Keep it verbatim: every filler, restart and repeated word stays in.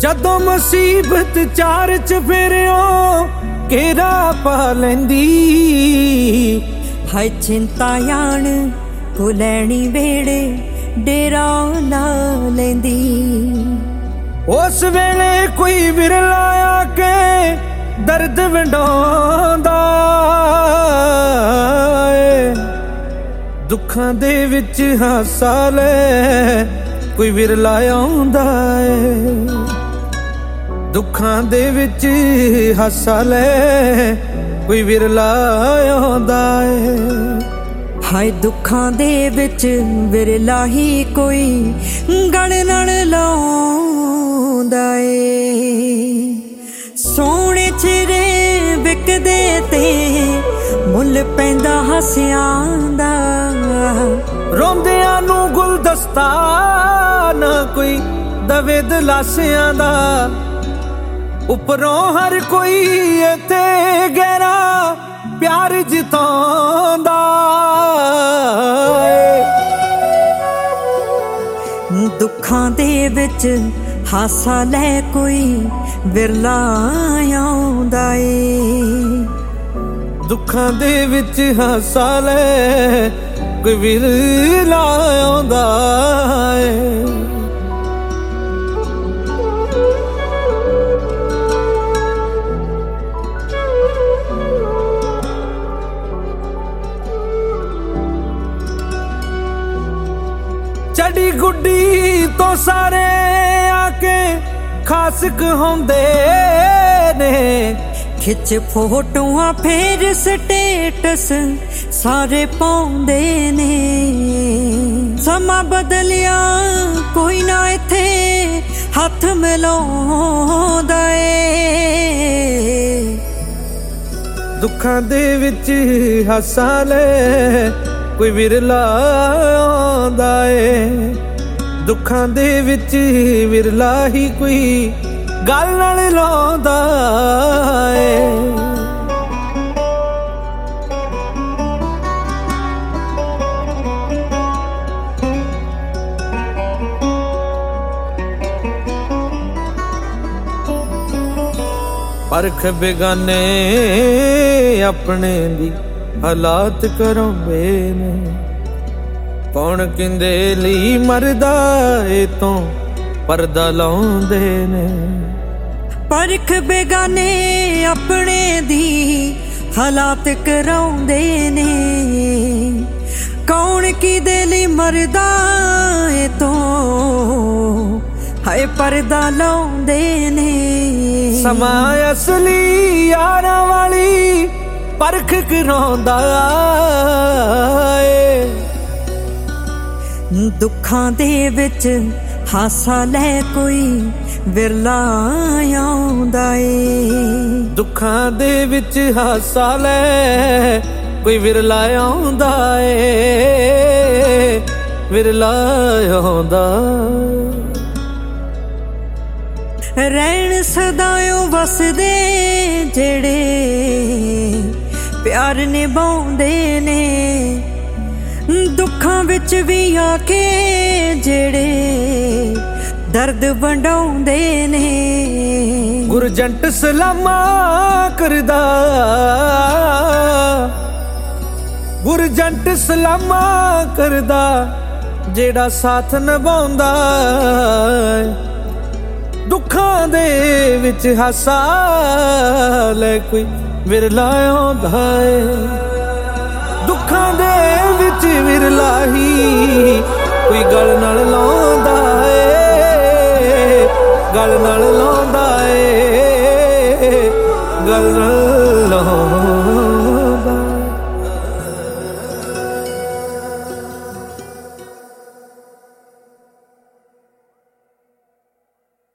जदों मुसीबत चार चफेरिओ घेरा पा लैंदी हाय चिंता यान को लैनी वेड़े डेरा ला लैंदी। उस वेले कोई विरला आके दर्द वंडाउंदा दुखां दे विच हासा ले कोई विरला आउंदा है। दुखां दे विच हासा ले कोई विरला आउंदा है। हाय दुखां दे विच विरला ही कोई गल नाल लाउंदा है। सोने चिरे विकदे ते मुल पैंदा हसियां दा रोंदियां नू गुलदस्ता ना कोई दवे दलासियां दा उपरों हर कोई इत्थे गहरा प्यार जितांदा। दुखां दे विच हासा लै कोई विरला आउंदा ए। दुखां दे विच हासा ले कोई विरला आउंदा ए। चढ़ी गुड्डी तो सारे आके खास कहौंदे ने खिच फोटोआं फेर स्टेटस सारे पाउंदे ने। समा बदलिया कोई ना इत्थे हथ मिलाउंदा ए। दुखां दे विच हासा ले कोई विरला आउंदा ए। दुखां दे विच विरला ही कोई गल नाल लाउंदा ए। परख बेगाने अपने दी हालात कराउंदे ने। कौन किंदे लई मरदा ए तो पर्दा लाउंदे ने। परख बेगाने अपने दी हालात कराउंदे ने। कौन किदे लई मरदा ए तो हाय पर्दा लाउंदे ने। समा असली यारां वाली परख कराउंदा ए। दुखां दे विच हासा लै कोई विरला आउंदा ए। दुखां दे विच हासा ले कोई विरला आउंदा ए। विरला आउंदा। रहन सदायों वसदे जेड़े प्यार निभाउंदे ने। दुखां विच भी आके जेड़े दर्द वंडाउंदे ने। गुरजंट सलामा करदा गुरजंट सलामा करदा जेड़ा साथ निभाउंदा। दुखां दे विच हासा ले कोई विरला आउंदा ए। दुखां दे विच विरला ही कोई गल नाल लाउंदा ए। गल नाल लाउंदा ए। गल नाल लाउंदा।